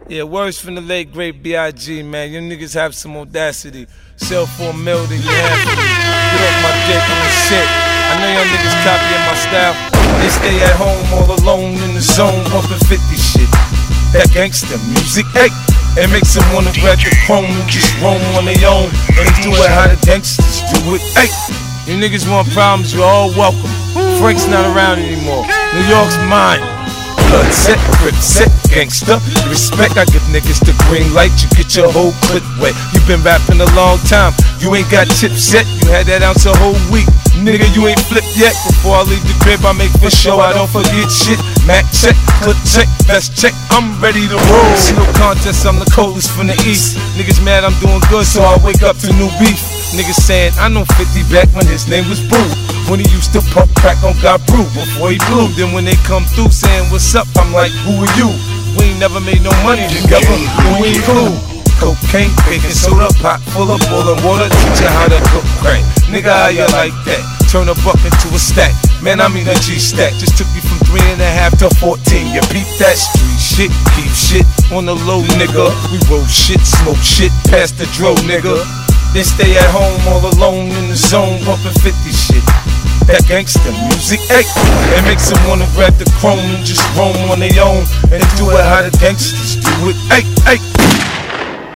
Yeah, words from the late great B.I.G., man. You niggas have some audacity. Sell for $1 million, you have to. Get off my dick, I'm the shit. I know y'all niggas copying my style. They stay at home all alone in the zone, bumping 50 shit. That gangsta music, hey. It makes them wanna grab the chrome and just roam on their own and do it how the gangsters do it, hey. You niggas want problems, you're all welcome. Frank's not around anymore. New York's mine. Blood set, grip set, gangsta. Respect, I give niggas the green light. You get your whole clip wet. You been rapping a long time. You ain't got chips yet. You had that ounce a whole week. Nigga, you ain't flipped yet. Before I leave the crib, I make for sure I don't forget shit. Mac check, clip check, best check. I'm ready to roll. See no contest, I'm the coldest from the east. Niggas mad I'm doing good, so I wake up to new beef. Niggas saying I know 50 back when his name was Boo. When he used to pump crack on God Brew before he blew. Then when they come through saying what's up, I'm like, who are you? We ain't never made no money together, but we ain't cool. Cocaine, baking soda, pot full of boiling water. Teach you how to cook crack. Nigga, how you like that? Turn a buck into a stack. Man, I mean a G-stack. Just took you from 3.5 to 14. You peep that street shit, keep shit on the low, nigga. We roll shit, smoke shit, pass the dro, nigga. Then stay at home all alone in the zone, bumping 50 shit. That gangsta music, hey. It makes them wanna grab the chrome and just roam on their own and do it how the gangsters do it, hey, hey.